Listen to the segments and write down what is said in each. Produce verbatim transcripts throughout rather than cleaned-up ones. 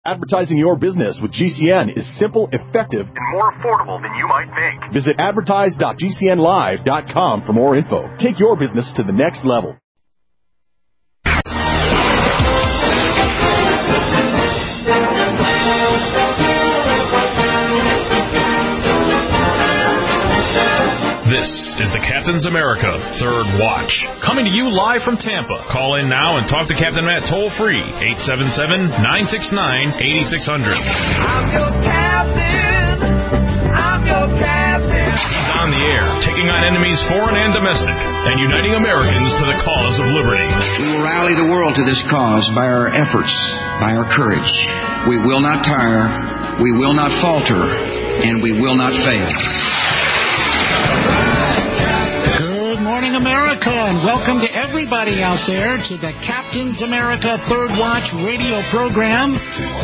Advertising your business with G C N is simple, effective, and more affordable than you might think. Visit advertise dot g c n live dot com for more info. Take your business to the next level. This is the Captain's America Third Watch, coming to you live from Tampa. Call in now and talk to Captain Matt toll-free, eight seven seven, nine six nine, eight six zero zero. I'm your captain. I'm your captain. He's on the air, taking on enemies foreign and domestic, and uniting Americans to the cause of liberty. We will rally the world to this cause by our efforts, by our courage. We will not tire, we will not falter, and we will not fail. Good morning, America, and welcome to everybody out there to the Captain's America Third Watch radio program.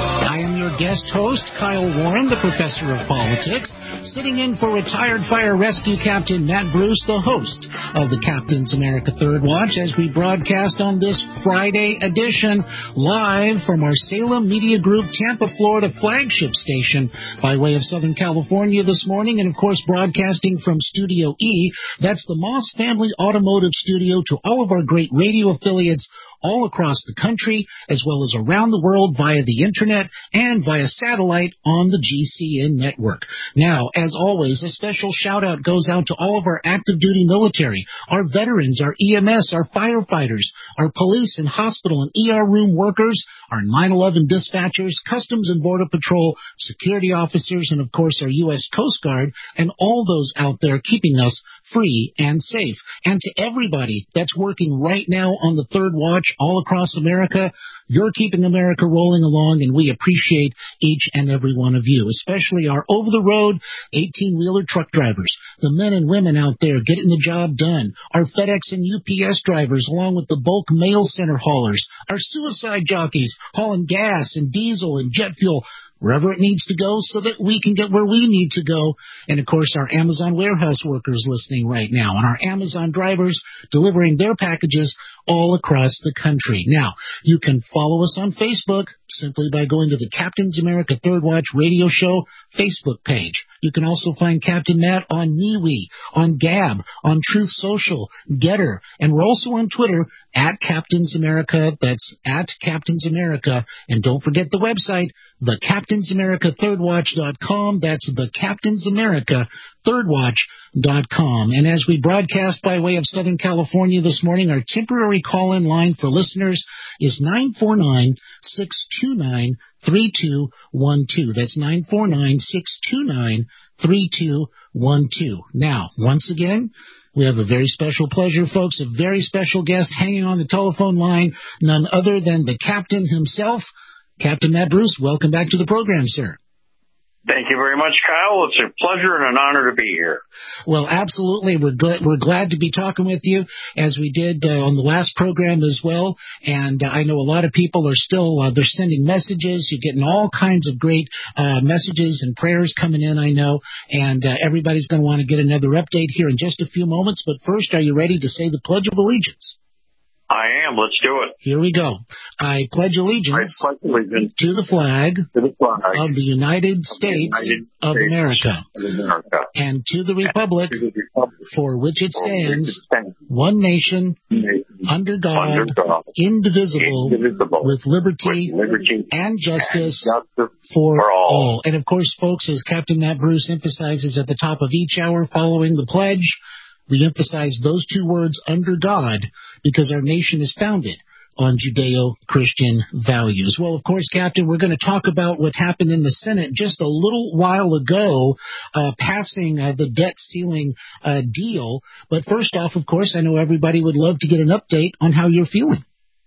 I am your guest host, Kyle Warren, the professor of politics, sitting in for retired fire rescue captain Matt Bruce, the host of the Captain's America Third Watch, as we broadcast on this Friday edition live from our Salem Media Group Tampa, Florida flagship station by way of Southern California this morning, and of course broadcasting from Studio E. That's the Moss Family Automotive Studio, to all of our great radio affiliates all across the country, as well as around the world via the internet and via satellite on the G C N network. Now, as always, a special shout-out goes out to all of our active-duty military, our veterans, our E M S, our firefighters, our police and hospital and E R room workers, our nine eleven dispatchers, Customs and Border Patrol, security officers, and, of course, our U S Coast Guard, and all those out there keeping us free and safe. And to everybody that's working right now on the Third Watch all across America, you're keeping America rolling along, and we appreciate each and every one of you, especially our over-the-road eighteen-wheeler truck drivers, the men and women out there getting the job done, our FedEx and U P S drivers, along with the bulk mail center haulers, our suicide jockeys hauling gas and diesel and jet fuel wherever it needs to go so that we can get where we need to go. And, of course, our Amazon warehouse workers listening right now, and our Amazon drivers delivering their packages all across the country. Now, you can follow us on Facebook simply by going to the Captain's America Third Watch Radio Show Facebook page. You can also find Captain Matt on MeWe, on Gab, on Truth Social, Getter, and we're also on Twitter at Captain's America. That's at Captain's America. And don't forget the website, the Captain's America Third Watch dot com. That's the Captain's America Third Watch dot com. And as we broadcast by way of Southern California this morning, our temporary call-in line for listeners is nine four nine, six two nine, three two one two. That's nine four nine, six two nine, three two one two. Now, once again, we have a very special pleasure, folks, a very special guest hanging on the telephone line, none other than the captain himself, Captain Matt Bruce. Welcome back to the program, sir. Thank you very much, Kyle. It's a pleasure and an honor to be here. Well, absolutely. We're glad, we're glad to be talking with you, as we did uh, on the last program as well. And uh, I know a lot of people are still, uh, they're sending messages. You're getting all kinds of great uh, messages and prayers coming in, I know. And uh, everybody's going to want to get another update here in just a few moments. But first, are you ready to say the Pledge of Allegiance? I am. Let's do it. Here we go. I pledge allegiance, I pledge allegiance to the flag, to the flag of the United of States, the United of, States America, of America, and to the republic, to the republic for which it for stands, which it stands, one nation, nation, under God, under God, indivisible, indivisible, with liberty, with liberty and justice, and justice for, for all. all. And of course, folks, as Captain Matt Bruce emphasizes at the top of each hour following the pledge, we emphasize those two words, under God, because our nation is founded on Judeo-Christian values. Well, of course, Captain, we're going to talk about what happened in the Senate just a little while ago, uh, passing uh, the debt ceiling uh, deal. But first off, of course, I know everybody would love to get an update on how you're feeling.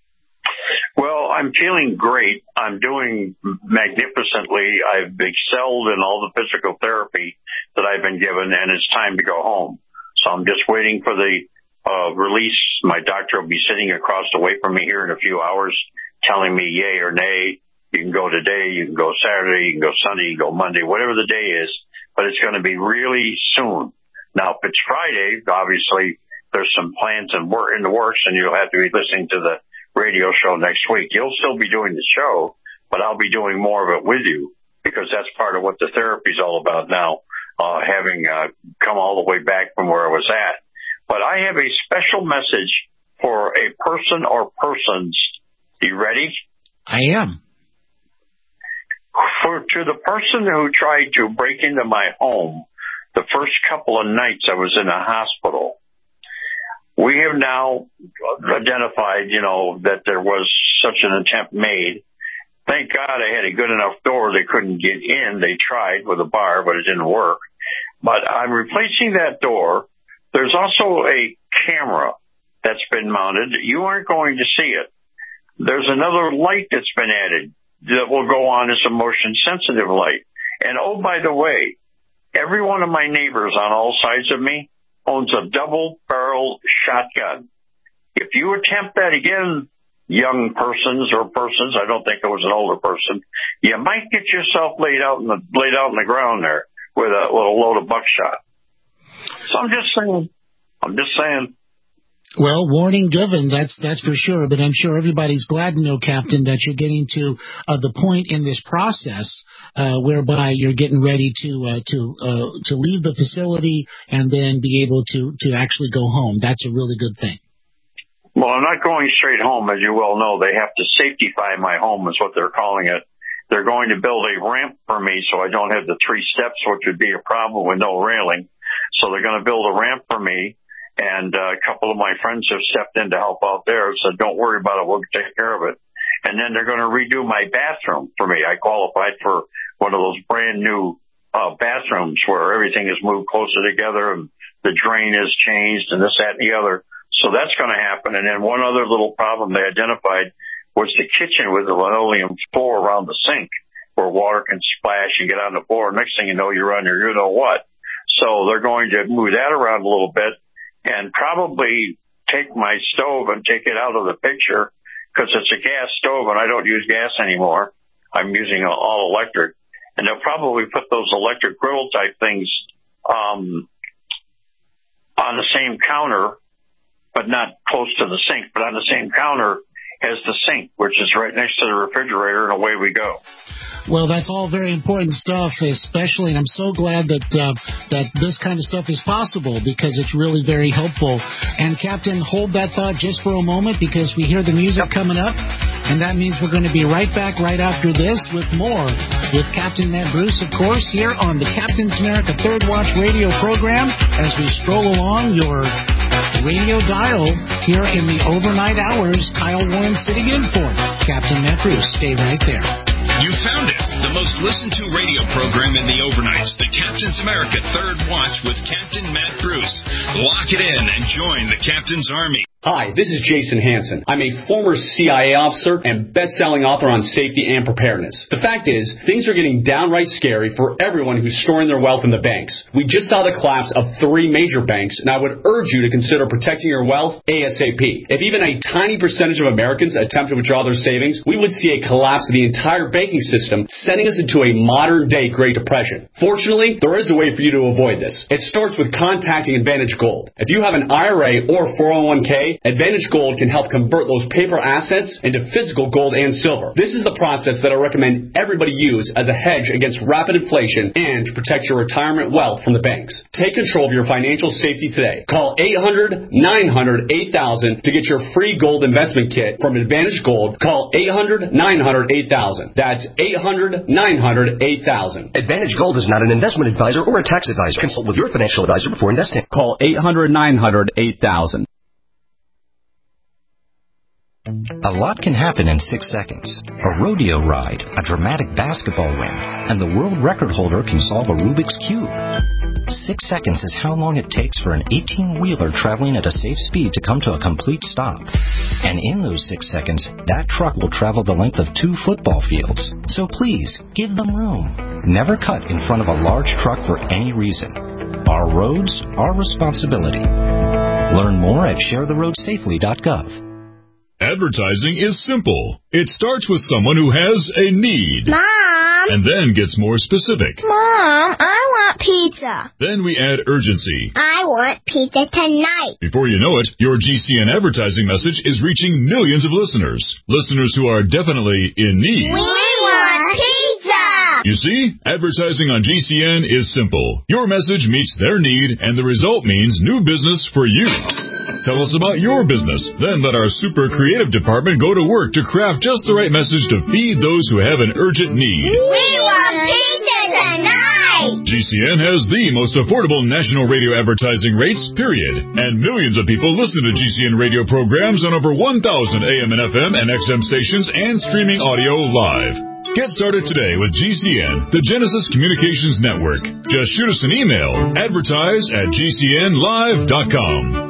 Well, I'm feeling great. I'm doing magnificently. I've excelled in all the physical therapy that I've been given, and it's time to go home. So I'm just waiting for the uh, release. My doctor will be sitting across the way from me here in a few hours telling me yay or nay. You can go today, you can go Saturday, you can go Sunday, you can go Monday, whatever the day is, but it's going to be really soon. Now, if it's Friday, obviously there's some plans and work in the works, and you'll have to be listening to the radio show next week. You'll still be doing the show, but I'll be doing more of it with you because that's part of what the therapy is all about now, uh, having uh, come all the way back from where I was at. But I have a special message for a person or persons. You ready? I am. For to the person who tried to break into my home the first couple of nights I was in a hospital, we have now identified, you know, that there was such an attempt made. Thank God I had a good enough door they couldn't get in. They tried with a bar, but it didn't work. But I'm replacing that door. There's also a camera that's been mounted. You aren't going to see it. There's another light that's been added that will go on as a motion-sensitive light. And, oh, by the way, every one of my neighbors on all sides of me owns a double-barrel shotgun. If you attempt that again, young persons or persons, I don't think it was an older person, you might get yourself laid out in the laid out in the ground there with a little load of buckshot. So I'm just saying, I'm just saying. Well, warning given, that's that's for sure. But I'm sure everybody's glad to know, Captain, that you're getting to uh, the point in this process uh, whereby you're getting ready to uh, to uh, to leave the facility and then be able to to actually go home. That's a really good thing. Well, I'm not going straight home, as you well know. They have to safetyfy my home, is what they're calling it. They're going to build a ramp for me so I don't have the three steps, which would be a problem with no railing. So they're going to build a ramp for me. And uh, a couple of my friends have stepped in to help out there and said, don't worry about it, we'll take care of it. And then they're going to redo my bathroom for me. I qualified for one of those brand new uh, bathrooms where everything is moved closer together and the drain is changed and this, that, and the other. So that's going to happen. And then one other little problem they identified was the kitchen with the linoleum floor around the sink where water can splash and get on the floor. Next thing you know, you're on your you-know-what. So they're going to move that around a little bit and probably take my stove and take it out of the picture because it's a gas stove and I don't use gas anymore. I'm using all electric. And they'll probably put those electric griddle type things um, on the same counter, but not close to the sink, but on the same counter as the sink, which is right next to the refrigerator, and away we go. Well, that's all very important stuff, especially, and I'm so glad that uh, that this kind of stuff is possible because it's really very helpful. And, Captain, hold that thought just for a moment because we hear the music coming up, and that means we're going to be right back right after this with more with Captain Matt Bruce, of course, here on the Captain's America Third Watch radio program as we stroll along your radio dial here in the overnight hours. Kyle Warren sitting in for Captain Matt Bruce. Stay right there. You found it. The most listened to radio program in the overnights, the Captain's America Third Watch with Captain Matt Bruce. Lock it in and join the Captain's Army. Hi, this is Jason Hansen. I'm a former C I A officer and best-selling author on safety and preparedness. The fact is, things are getting downright scary for everyone who's storing their wealth in the banks. We just saw the collapse of three major banks, and I would urge you to consider protecting your wealth ASAP. If even a tiny percentage of Americans attempt to withdraw their savings, we would see a collapse of the entire banking system, sending us into a modern-day Great Depression. Fortunately, there is a way for you to avoid this. It starts with contacting Advantage Gold. If you have an I R A or four oh one k, Advantage Gold can help convert those paper assets into physical gold and silver. This is the process that I recommend everybody use as a hedge against rapid inflation and to protect your retirement wealth from the banks. Take control of your financial safety today. Call eight hundred, nine hundred, eight thousand to get your free gold investment kit from Advantage Gold. Call eight hundred, nine hundred, eight thousand. That's eight hundred, nine hundred, eight thousand. Advantage Gold is not an investment advisor or a tax advisor. Consult with your financial advisor before investing. Call eight hundred, nine hundred, eight thousand. A lot can happen in six seconds. A rodeo ride, a dramatic basketball win, and the world record holder can solve a Rubik's Cube. Six seconds is how long it takes for an eighteen-wheeler traveling at a safe speed to come to a complete stop. And in those six seconds, that truck will travel the length of two football fields. So please, give them room. Never cut in front of a large truck for any reason. Our roads, our responsibility. Learn more at share the road safely dot gov. Advertising is simple. It starts with someone who has a need. Mom! And then gets more specific. Mom, I want pizza. Then we add urgency. I want pizza tonight. Before you know it, your G C N advertising message is reaching millions of listeners. Listeners who are definitely in need. We want pizza! You see, advertising on G C N is simple. Your message meets their need, and the result means new business for you. Tell us about your business. Then let our super creative department go to work to craft just the right message to feed those who have an urgent need. We want pizza tonight! G C N has the most affordable national radio advertising rates, period. And millions of people listen to G C N radio programs on over one thousand A M and F M and X M stations and streaming audio live. Get started today with G C N, the Genesis Communications Network. Just shoot us an email, advertise at G C N live dot com.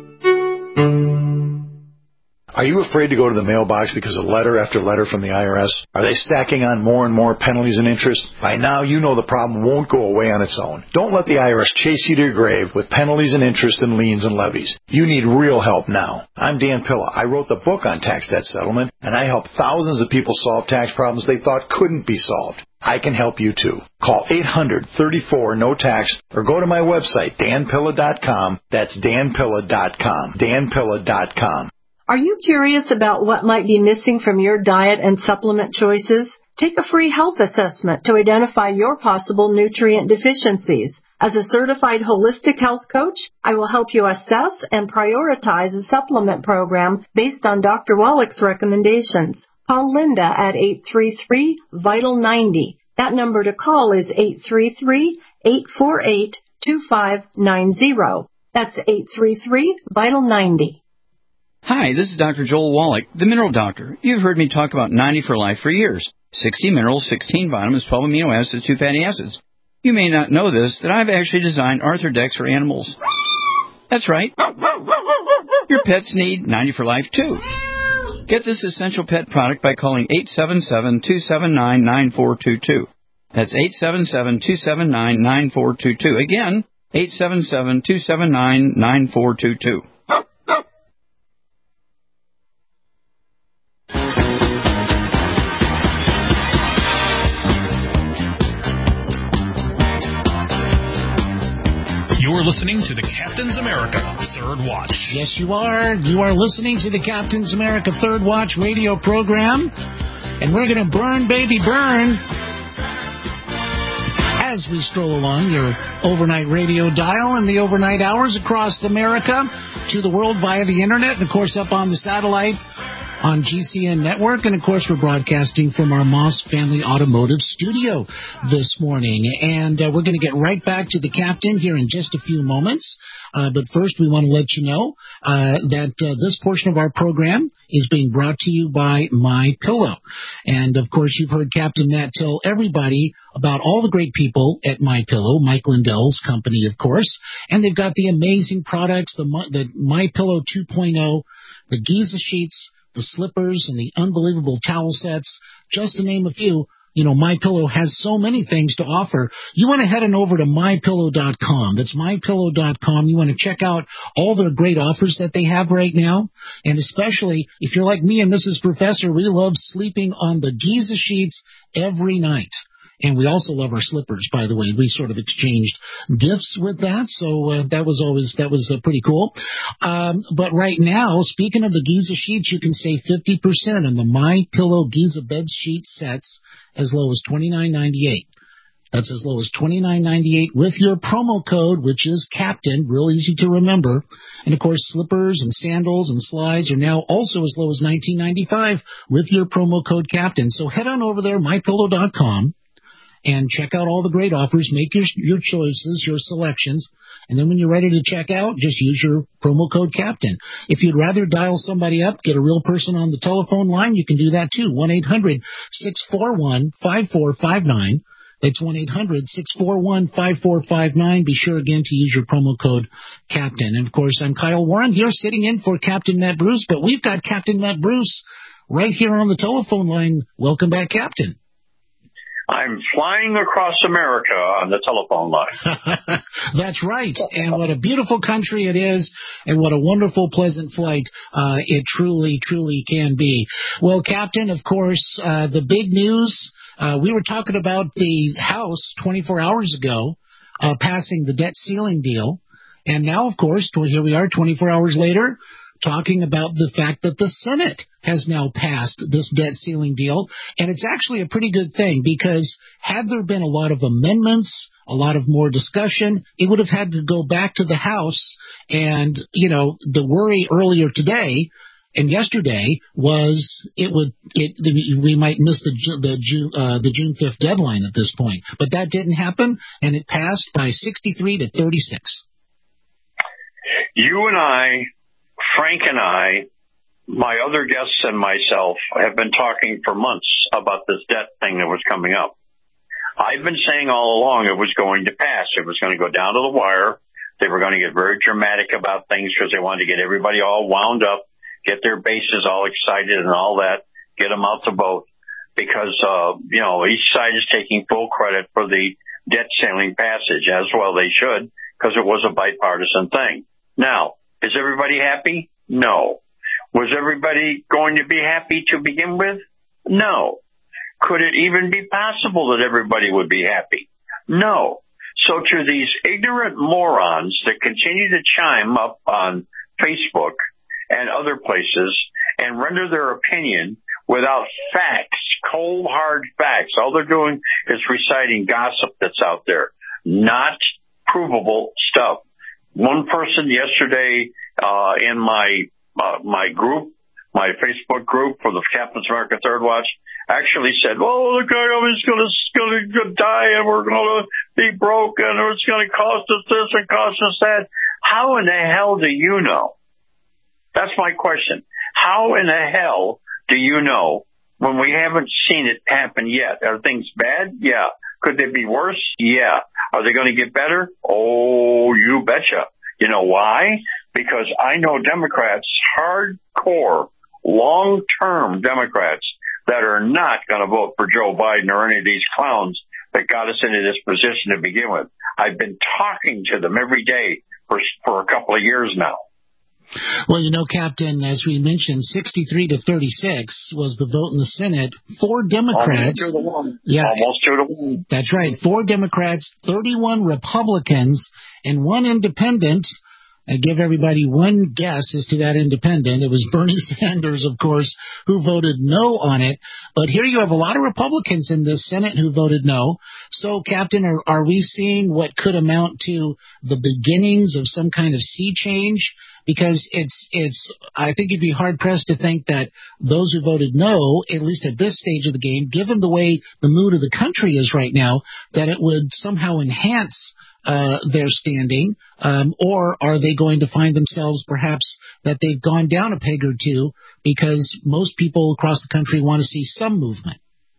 Are you afraid to go to the mailbox because of letter after letter from the I R S? Are they stacking on more and more penalties and interest? By now, you know the problem won't go away on its own. Don't let the I R S chase you to your grave with penalties and interest and liens and levies. You need real help now. I'm Dan Pilla. I wrote the book on tax debt settlement, and I help thousands of people solve tax problems they thought couldn't be solved. I can help you too. Call eight hundred, thirty-four, no tax or go to my website, dan pilla dot com. That's dan pilla dot com. dan pilla dot com. Are you curious about what might be missing from your diet and supplement choices? Take a free health assessment to identify your possible nutrient deficiencies. As a certified holistic health coach, I will help you assess and prioritize a supplement program based on Doctor Wallach's recommendations. Call Linda at eight three three, vital ninety. That number to call is eight three three, eight four eight, two five nine zero. That's eight three three, vital ninety. Hi, this is Doctor Joel Wallach, the Mineral Doctor. You've heard me talk about ninety for Life for years. sixty minerals, sixteen vitamins, twelve amino acids, two fatty acids. You may not know this, that I've actually designed Arthrodex for animals. That's right. Your pets need ninety for Life, too. Get this essential pet product by calling eight seven seven, two seven nine, nine four two two. That's eight seven seven, two seven nine, nine four two two. Again, eight seven seven, two seven nine, nine four two two. You're listening to the Captain's America Third Watch. Yes, you are. You are listening to the Captain's America Third Watch radio program. And we're going to burn, baby, burn, as we stroll along your overnight radio dial and the overnight hours across America to the world via the Internet. And, of course, up on the satellite on G C N Network. And, of course, we're broadcasting from our Moss Family Automotive studio this morning. And uh, we're going to get right back to the captain here in just a few moments. Uh, but first, we want to let you know uh, that uh, this portion of our program is being brought to you by MyPillow. And, of course, you've heard Captain Matt tell everybody about all the great people at MyPillow, Mike Lindell's company, of course. And they've got the amazing products, the, the MyPillow two point oh, the Giza sheets, the slippers, and the unbelievable towel sets, just to name a few. You know, MyPillow has so many things to offer. You want to head on over to my pillow dot com. That's my pillow dot com. You want to check out all their great offers that they have right now. And especially if you're like me and Missus Professor, we love sleeping on the Giza sheets every night. And we also love our slippers, by the way. We sort of exchanged gifts with that, so uh, that was always that was uh, pretty cool. Um, but right now, speaking of the Giza sheets, you can save fifty percent on the MyPillow Giza bed sheet sets as low as twenty-nine ninety-eight. That's as low as twenty-nine ninety-eight with your promo code, which is Captain, real easy to remember. And, of course, slippers and sandals and slides are now also as low as nineteen ninety-five with your promo code Captain. So head on over there, my pillow dot com. And check out all the great offers. Make your your choices, your selections. And then when you're ready to check out, just use your promo code Captain. If you'd rather dial somebody up, get a real person on the telephone line, you can do that too. one eight hundred, six four one, five four five nine. That's one eight hundred, six four one, five four five nine. Be sure again to use your promo code Captain. And, of course, I'm Kyle Warren here sitting in for Captain Matt Bruce. But we've got Captain Matt Bruce right here on the telephone line. Welcome back, Captain. I'm flying across America on the telephone line. That's right. And what a beautiful country it is, and what a wonderful, pleasant flight uh, it truly, truly can be. Well, Captain, of course, uh, the big news, uh, we were talking about the House twenty-four hours ago uh, passing the debt ceiling deal. And now, of course, here we are twenty-four hours later. talking about the fact that the Senate has now passed this debt ceiling deal. And it's actually a pretty good thing, because had there been a lot of amendments, a lot of more discussion, it would have had to go back to the House. And, you know, the worry earlier today and yesterday was it would it we might miss the the June uh, the June fifth deadline at this point, but that didn't happen, and it passed by sixty-three to thirty-six. You and I, Frank and I, my other guests and myself have been talking for months about this debt thing that was coming up. I've been saying all along it was going to pass. It was going to go down to the wire. They were going to get very dramatic about things because they wanted to get everybody all wound up, get their bases all excited and all that, get them out to vote, because, uh, you know, each side is taking full credit for the debt ceiling passage, as well they should, because it was a bipartisan thing. Now, is everybody happy? No. Was everybody going to be happy to begin with? No. Could it even be possible that everybody would be happy? No. So to these ignorant morons that continue to chime up on Facebook and other places and render their opinion without facts, cold, hard facts, all they're doing is reciting gossip that's out there, not provable stuff. One person yesterday uh in my uh, my group, my Facebook group for the Captain's America Third Watch, actually said, well, the government's going to die and we're going to be broke and it's going to cost us this and cost us that. How in the hell do you know? That's my question. How in the hell do you know when we haven't seen it happen yet? Are things bad? Yeah. Could they be worse? Yeah. Are they going to get better? Oh, you betcha. You know why? Because I know Democrats, hardcore, long-term Democrats, that are not going to vote for Joe Biden or any of these clowns that got us into this position to begin with. I've been talking to them every day for, for a couple of years now. Well, you know, Captain, as we mentioned, sixty-three to thirty-six was the vote in the Senate. Four Democrats. Almost two to one. Yeah, Almost two to one. That's right. Four Democrats, thirty-one Republicans, and one independent. I give everybody one guess as to that independent. It was Bernie Sanders, of course, who voted no on it. But here you have a lot of Republicans in the Senate who voted no. So, Captain, are, are we seeing what could amount to the beginnings of some kind of sea change? Because it's, it's, I think you'd be hard pressed to think that those who voted no, at least at this stage of the game, given the way the mood of the country is right now, that it would somehow enhance uh, their standing, um, or are they going to find themselves perhaps that they've gone down a peg or two because most people across the country want to see some movement?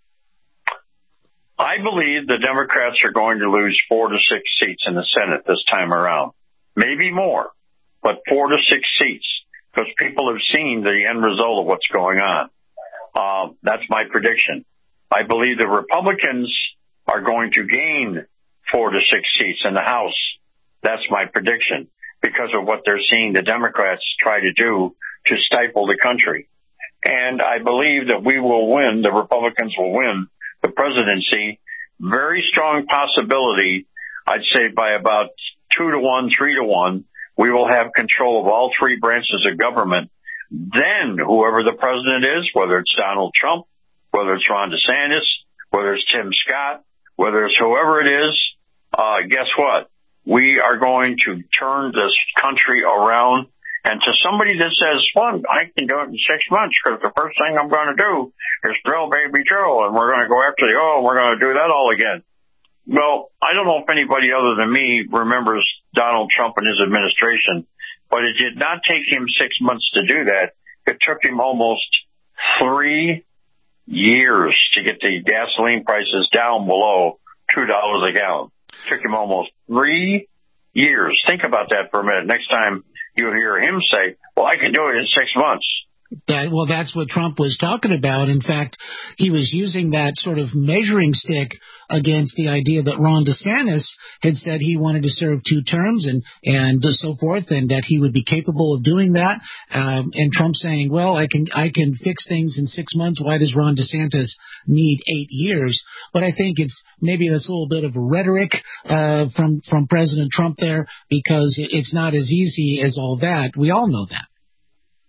I believe the Democrats are going to lose four to six seats in the Senate this time around, maybe more. But four to six seats, because people have seen the end result of what's going on. Uh, that's my prediction. I believe the Republicans are going to gain four to six seats in the House. That's my prediction, because of what they're seeing the Democrats try to do to stifle the country. And I believe that we will win, the Republicans will win the presidency. Very strong possibility, I'd say by about two to one, three to one. We will have control of all three branches of government. Then whoever the president is, whether it's Donald Trump, whether it's Ron DeSantis, whether it's Tim Scott, whether it's whoever it is, uh, guess what? We are going to turn this country around. And to somebody that says, well, I can do it in six months because the first thing I'm going to do is drill baby drill and we're going to go after the oil and we're going to do that all again. Well, I don't know if anybody other than me remembers Donald Trump and his administration, but it did not take him six months to do that. It took him almost three years to get the gasoline prices down below two dollars a gallon. It took him almost three years. Think about that for a minute. Next time you hear him say, well, I can do it in six months. That, well, that's what Trump was talking about. In fact, he was using that sort of measuring stick against the idea that Ron DeSantis had said he wanted to serve two terms and, and so forth, and that he would be capable of doing that. Um, and Trump saying, well, I can, I can fix things in six months. Why does Ron DeSantis need eight years? But I think it's, maybe that's a little bit of rhetoric, uh, from, from President Trump there, because it's not as easy as all that. We all know that.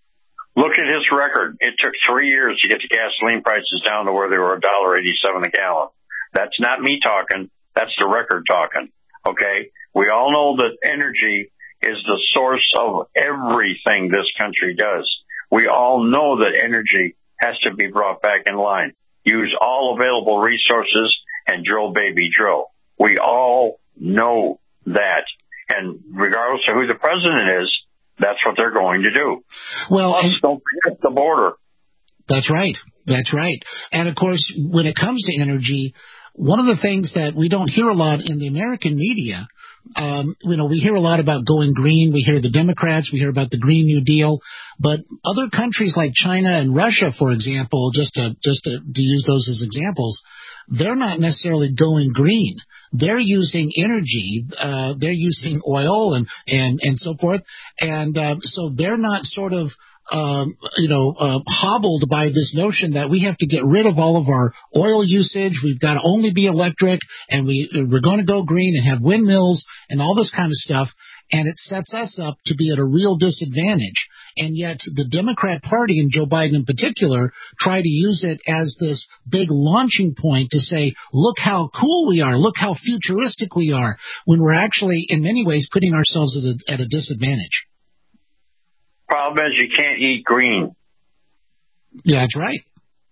Look at his record. It took three years to get the gasoline prices down to where they were one dollar eighty-seven a gallon. That's not me talking. That's the record talking. Okay? We all know that energy is the source of everything this country does. We all know that energy has to be brought back in line. Use all available resources and drill, baby, drill. We all know that. And regardless of who the president is, that's what they're going to do. Well, Plus, and, don't forget the border. That's right. That's right. And, of course, when it comes to energy, one of the things that we don't hear a lot in the American media, um, you know, we hear a lot about going green. We hear the Democrats. We hear about the Green New Deal. But other countries like China and Russia, for example, just to, just to, to use those as examples, they're not necessarily going green. They're using energy. Uh, they're using oil and, and, and so forth. And uh, so they're not sort of, um, you know, uh, hobbled by this notion that we have to get rid of all of our oil usage. We've got to only be electric, and we, we're going to go green and have windmills and all this kind of stuff. And it sets us up to be at a real disadvantage. And yet the Democrat Party, and Joe Biden in particular, try to use it as this big launching point to say, look how cool we are, look how futuristic we are, when we're actually, in many ways, putting ourselves at a, at a disadvantage. Problem is you can't eat green. Yeah, that's right.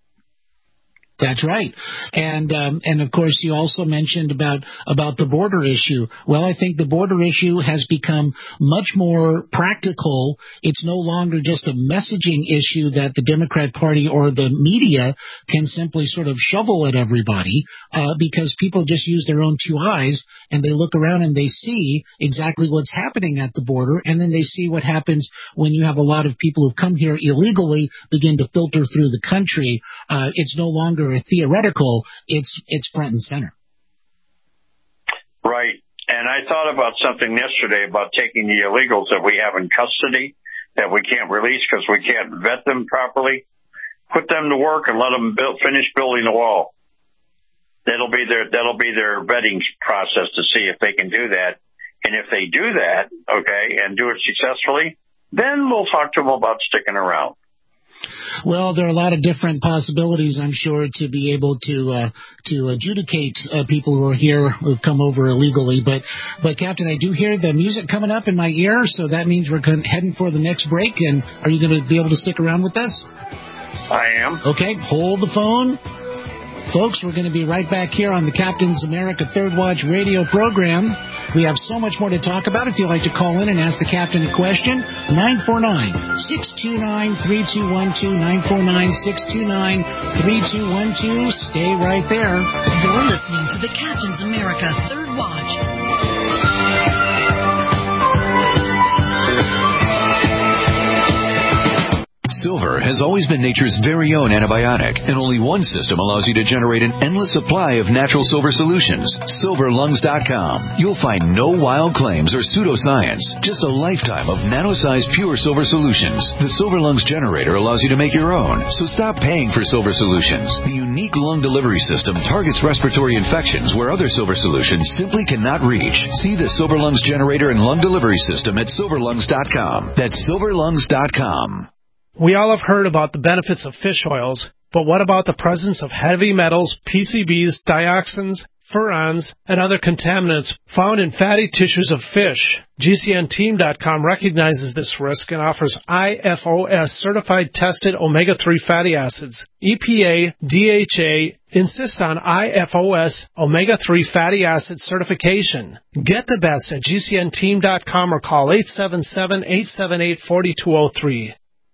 That's right. And, um, and of course, you also mentioned about, about the border issue. Well, I think the border issue has become much more practical. It's no longer just a messaging issue that the Democrat Party or the media can simply sort of shovel at everybody, uh, because people just use their own two eyes and they look around and they see exactly what's happening at the border. And then they see what happens when you have a lot of people who've come here illegally begin to filter through the country. Uh, it's no longer theoretical, it's it's front and center. Right. And I thought about something yesterday about taking the illegals that we have in custody that we can't release because we can't vet them properly, put them to work and let them build, finish building the wall. That'll be their that'll be their vetting process to see if they can do that. And if they do that, okay, and do it successfully, then we'll talk to them about sticking around. Well, there are a lot of different possibilities, I'm sure, to be able to uh, to adjudicate uh, people who are here who've come over illegally. But, but Captain, I do hear the music coming up in my ear, so that means we're heading for the next break. And are you going to be able to stick around with us? I am. Okay, hold the phone. Folks, we're going to be right back here on the Captain's America Third Watch radio program. We have so much more to talk about. If you'd like to call in and ask the captain a question, nine four nine, six two nine, three two one two, nine four nine, six two nine, three two one two. Stay right there. You're listening to the Captain's America Third Watch. Silver has always been nature's very own antibiotic, and only one system allows you to generate an endless supply of natural silver solutions. silver lungs dot com. You'll find no wild claims or pseudoscience, just a lifetime of nano-sized pure silver solutions. The Silver Lungs generator allows you to make your own, so stop paying for silver solutions. The unique lung delivery system targets respiratory infections where other silver solutions simply cannot reach. See the Silver Lungs generator and lung delivery system at silver lungs dot com. That's silver lungs dot com. We all have heard about the benefits of fish oils, but what about the presence of heavy metals, P C Bs, dioxins, furans, and other contaminants found in fatty tissues of fish? G C N team dot com recognizes this risk and offers I F O S certified tested omega three fatty acids. E P A, D H A insist on I F O S omega three fatty acid certification. Get the best at G C N team dot com or call eight seven seven, eight seven eight, four two zero three.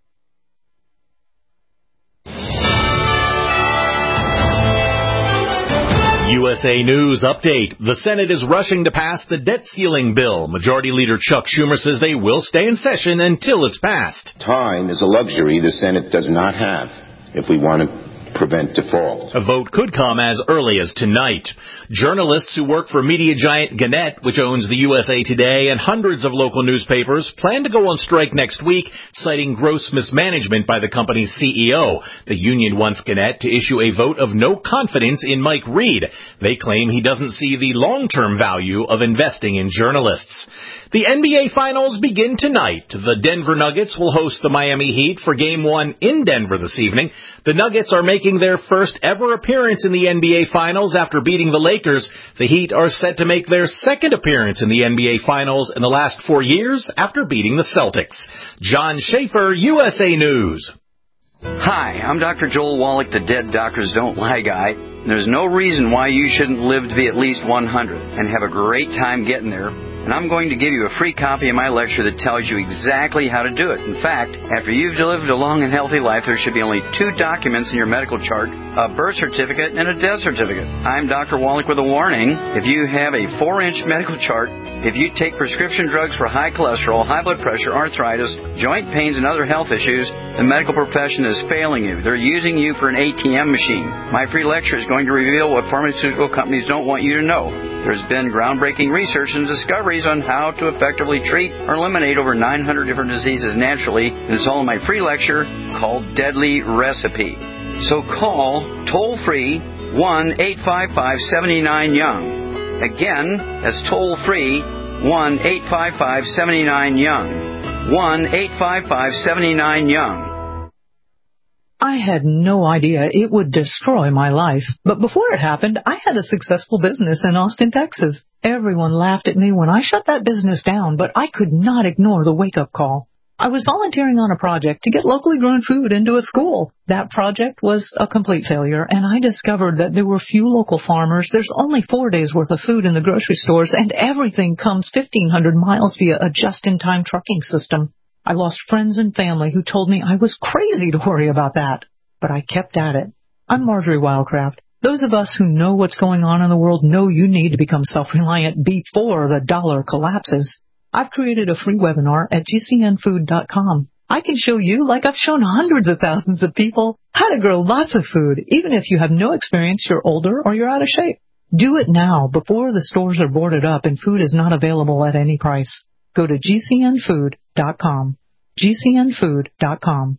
U S A News Update. The Senate is rushing to pass the debt ceiling bill. Majority Leader Chuck Schumer says they will stay in session until it's passed. Time is a luxury the Senate does not have. If we want to prevent default. A vote could come as early as tonight. Journalists who work for media giant Gannett, which owns the U S A Today and hundreds of local newspapers, plan to go on strike next week, citing gross mismanagement by the company's C E O. The union wants Gannett to issue a vote of no confidence in Mike Reed. They claim he doesn't see the long-term value of investing in journalists. The N B A Finals begin tonight. The Denver Nuggets will host the Miami Heat for Game one in Denver this evening. The Nuggets are making their first ever appearance in the N B A Finals after beating the Lakers. The Heat are set to make their second appearance in the N B A Finals in the last four years after beating the Celtics. John Schaefer, U S A News. Hi, I'm Doctor Joel Wallach, the Dead Doctors Don't Lie guy. There's no reason why you shouldn't live to be at least one hundred and have a great time getting there. And I'm going to give you a free copy of my lecture that tells you exactly how to do it. In fact, after you've lived a long and healthy life, there should be only two documents in your medical chart, a birth certificate and a death certificate. I'm Doctor Wallach with a warning. If you have a four-inch medical chart, if you take prescription drugs for high cholesterol, high blood pressure, arthritis, joint pains, and other health issues, the medical profession is failing you. They're using you for an A T M machine. My free lecture is going to reveal what pharmaceutical companies don't want you to know. There's been groundbreaking research and discoveries on how to effectively treat or eliminate over nine hundred different diseases naturally, and it's all in my free lecture called Deadly Recipe. So call toll-free one eight five five, seven nine, young. Again, that's toll-free one eight five five, seven nine, young. one eight five five, seven nine, young. I had no idea it would destroy my life. But before it happened, I had a successful business in Austin, Texas. Everyone laughed at me when I shut that business down, but I could not ignore the wake-up call. I was volunteering on a project to get locally grown food into a school. That project was a complete failure, and I discovered that there were few local farmers. There's only four days' worth of food in the grocery stores, and everything comes fifteen hundred miles via a just-in-time trucking system. I lost friends and family who told me I was crazy to worry about that, but I kept at it. I'm Marjorie Wildcraft. Those of us who know what's going on in the world know you need to become self-reliant before the dollar collapses. I've created a free webinar at G C N food dot com. I can show you, like I've shown hundreds of thousands of people, how to grow lots of food, even if you have no experience, you're older, or you're out of shape. Do it now, before the stores are boarded up and food is not available at any price. Go to G C N food dot com. G C N food dot com.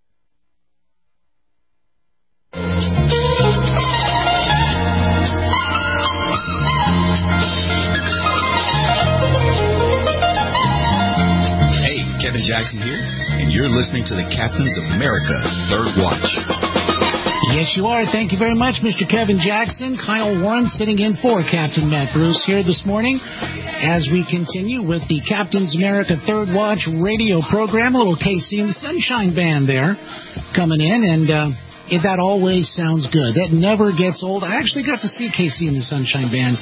Hey, Kevin Jackson here, and you're listening to the Captains of America Third Watch. Yes, you are. Thank you very much, Mister Kevin Jackson. Kyle Warren sitting in for Captain Matt Bruce here this morning as we continue with the Captain's America Third Watch radio program. A little K C and the Sunshine Band there coming in, and uh, it, that always sounds good. That never gets old. I actually got to see K C and the Sunshine Band,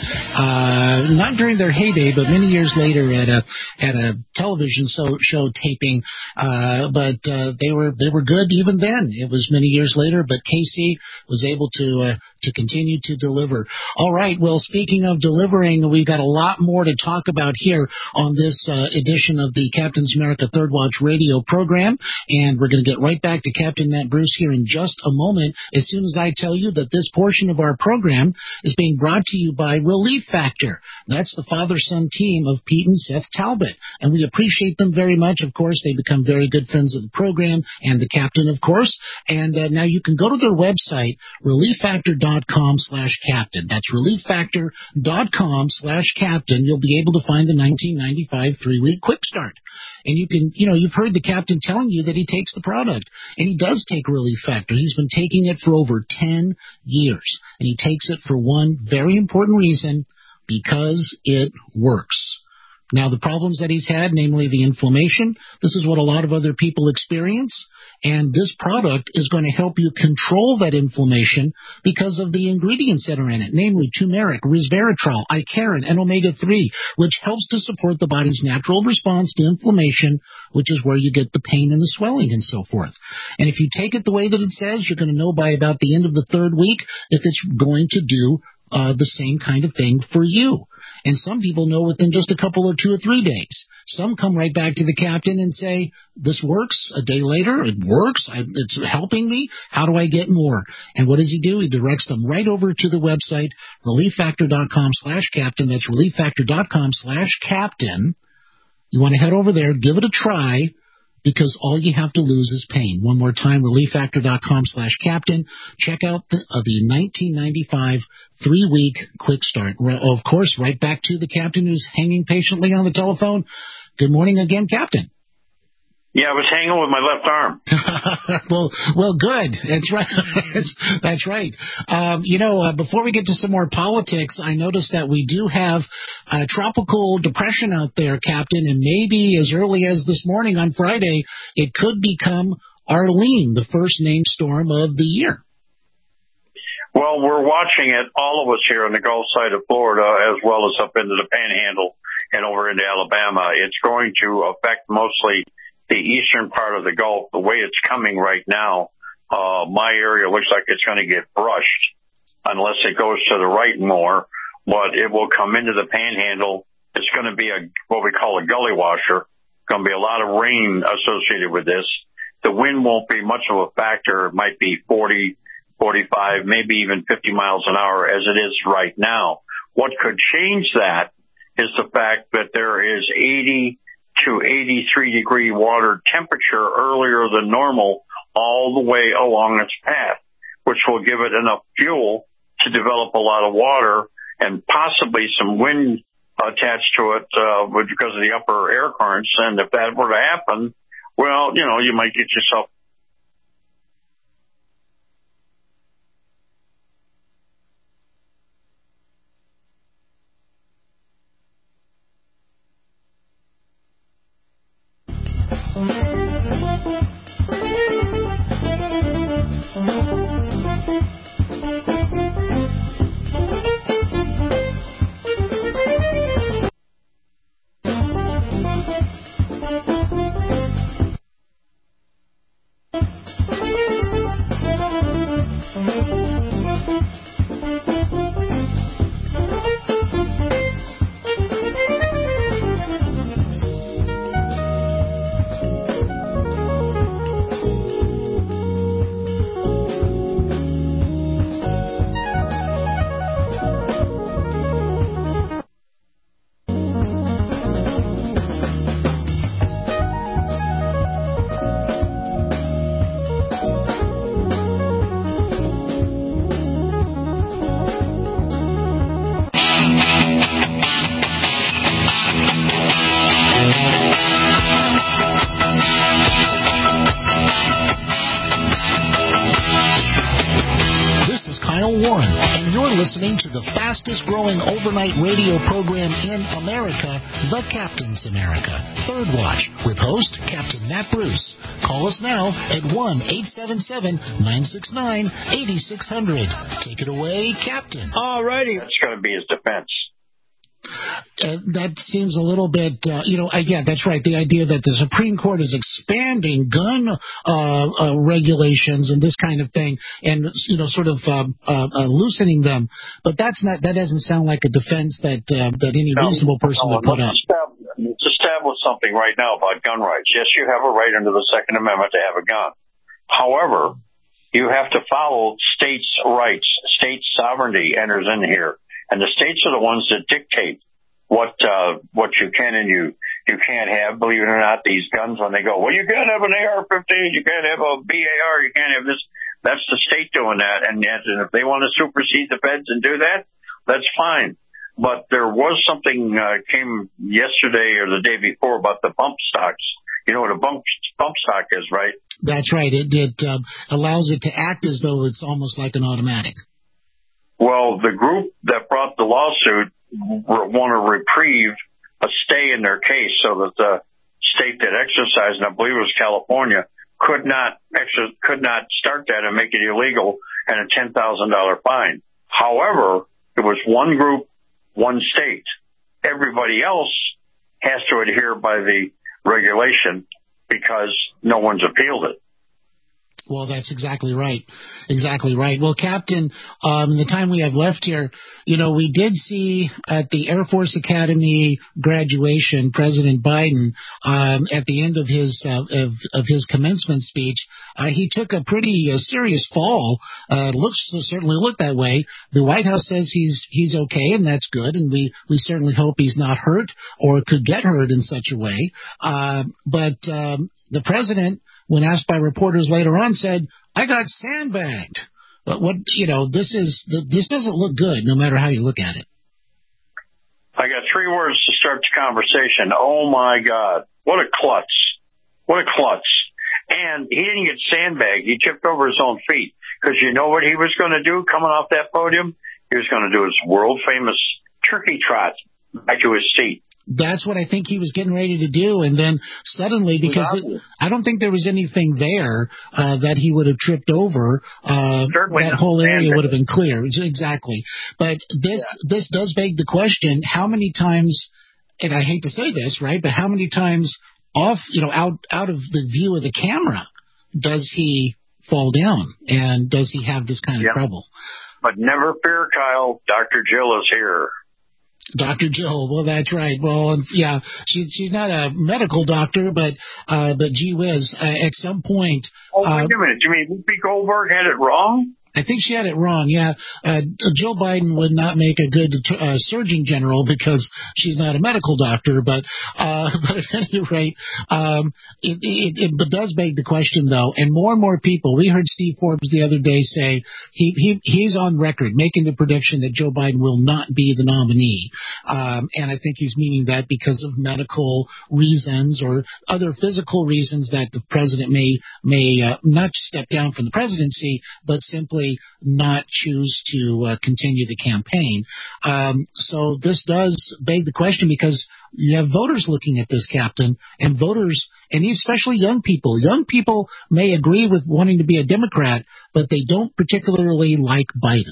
uh, not during their heyday, but many years later at a at a television show, show taping. Uh, but uh, they were they were good even then. It was many years later, but K C was able to uh, to continue to deliver. All right. Well, speaking of delivering, we've got a lot more to talk about here on this uh, edition of the Captain's America Third Watch radio program, and we're going to get right back to Captain Matt Bruce here in just a moment, as soon as I tell you that this portion of our program is being brought to you by Relief Factor. That's the father-son team of Pete and Seth Talbot, and we appreciate them very much. Of course, they become very good friends of the program and the captain, of course, and uh, now you can go to their website, relief factor dot com slash captain. That's relief factor dot com slash captain. You'll be able to find the nineteen ninety-five three-week quick start. And you can, you know, you've heard the captain telling you that he takes the product, and he does take Relief Factor. He's been taking it for over ten years, and he takes it for one very important reason, because it works. Now, the problems that he's had, namely the inflammation, this is what a lot of other people experience, and this product is going to help you control that inflammation because of the ingredients that are in it, namely turmeric, resveratrol, icariin, and omega three, which helps to support the body's natural response to inflammation, which is where you get the pain and the swelling and so forth. And if you take it the way that it says, you're going to know by about the end of the third week if it's going to do uh, the same kind of thing for you. And some people know within just a couple or two or three days. Some come right back to the captain and say, this works. A day later, it works. I, it's helping me. How do I get more? And what does he do? He directs them right over to the website, relieffactor.com slash captain. That's relieffactor.com slash captain. You want to head over there, give it a try, because all you have to lose is pain. One more time, relieffactor.com slash captain. Check out the, uh, the nineteen ninety-five three-week quick start. Of course, right back to the captain who's hanging patiently on the telephone. Good morning again, Captain. Yeah, I was hanging with my left arm. well, well, good. That's right. that's, that's right. Um, you know, uh, before we get to some more politics, I noticed that we do have a tropical depression out there, Captain, and maybe as early as this morning on Friday, it could become Arlene, the first named storm of the year. Well, we're watching it, all of us here on the Gulf side of Florida, as well as up into the Panhandle and over into Alabama. It's going to affect mostly the eastern part of the Gulf. The way it's coming right now, uh, my area looks like it's going to get brushed unless it goes to the right more, but it will come into the Panhandle. It's going to be a, what we call a gully washer. Going to be a lot of rain associated with this. The wind won't be much of a factor. It might be forty, forty-five, maybe even fifty miles an hour as it is right now. What could change that is the fact that there is eighty to eighty-three degree water temperature earlier than normal all the way along its path, which will give it enough fuel to develop a lot of water and possibly some wind attached to it uh, because of the upper air currents. And if that were to happen, well, you know, you might get yourself listening to the fastest growing overnight radio program in America, The Captain's America, Third Watch, with host Captain Matt Bruce. Call us now at one eight seven seven, nine six nine, eight six zero zero. Take it away, Captain. All righty. That's going to be his defense. Uh, that seems a little bit, uh, you know, again, that's right. The idea that the Supreme Court is expanding gun uh, uh, regulations and this kind of thing, and you know, sort of uh, uh, uh, loosening them. But that's not. That doesn't sound like a defense that uh, that any no, reasonable person no, would put up. Let's establish something right now about gun rights. Yes, you have a right under the Second Amendment to have a gun. However, you have to follow states' rights. State sovereignty enters in here. And the states are the ones that dictate what uh, what you can and you you can't have. Believe it or not, these guns, when they go, well, you can't have an A R fifteen, you can't have a B A R, you can't have this. That's the state doing that. And, and if they want to supersede the feds and do that, that's fine. But there was something uh, came yesterday or the day before about the bump stocks. You know what a bump bump stock is, right? That's right. It, it uh, allows it to act as though it's almost like an automatic. Well, the group that brought the lawsuit want to reprieve a stay in their case so that the state that exercised, and I believe it was California, could not exer- could not start that and make it illegal and a ten thousand dollars fine. However, it was one group, one state. Everybody else has to adhere by the regulation because no one's appealed it. Well, that's exactly right. Exactly right. Well, Captain, um, the time we have left here, you know, we did see at the Air Force Academy graduation, President Biden, um, at the end of his uh, of, of his commencement speech, uh, he took a pretty uh, serious fall. Uh, looks certainly looked that way. The White House says he's he's okay, and that's good, and we we certainly hope he's not hurt or could get hurt in such a way. Uh, but um, the president, when asked by reporters later on, said, "I got sandbagged." But what, you know, this is this doesn't look good, no matter how you look at it. I got three words to start the conversation. Oh my God, what a klutz! What a klutz! And he didn't get sandbagged; he tripped over his own feet. Because you know what he was going to do coming off that podium? He was going to do his world famous turkey trot back to his seat. That's what I think he was getting ready to do, and then suddenly, because it, I don't think there was anything there uh, that he would have tripped over, uh, that whole area would have been clear. Exactly. But this yeah. this does beg the question, how many times, and I hate to say this, right, but how many times off, you know, out, out of the view of the camera does he fall down, and does he have this kind of yep. trouble? But never fear, Kyle. Doctor Jill is here. Doctor Jill, well, that's right. Well, yeah, she, she's not a medical doctor, but uh, but gee whiz, uh, at some point. Oh, wait uh, a minute. You mean Whoopi Goldberg had it wrong? I think she had it wrong, yeah. Uh, Jill Biden would not make a good uh, Surgeon General because she's not a medical doctor, but uh, but at any rate, um, it, it, it does beg the question, though, and more and more people, we heard Steve Forbes the other day say he, he he's on record making the prediction that Joe Biden will not be the nominee, um, and I think he's meaning that because of medical reasons or other physical reasons that the president may, may uh, not step down from the presidency, but simply not choose to uh, continue the campaign. Um, so this does beg the question, because you have voters looking at this, Captain, and voters, and especially young people. Young people may agree with wanting to be a Democrat, but they don't particularly like Biden.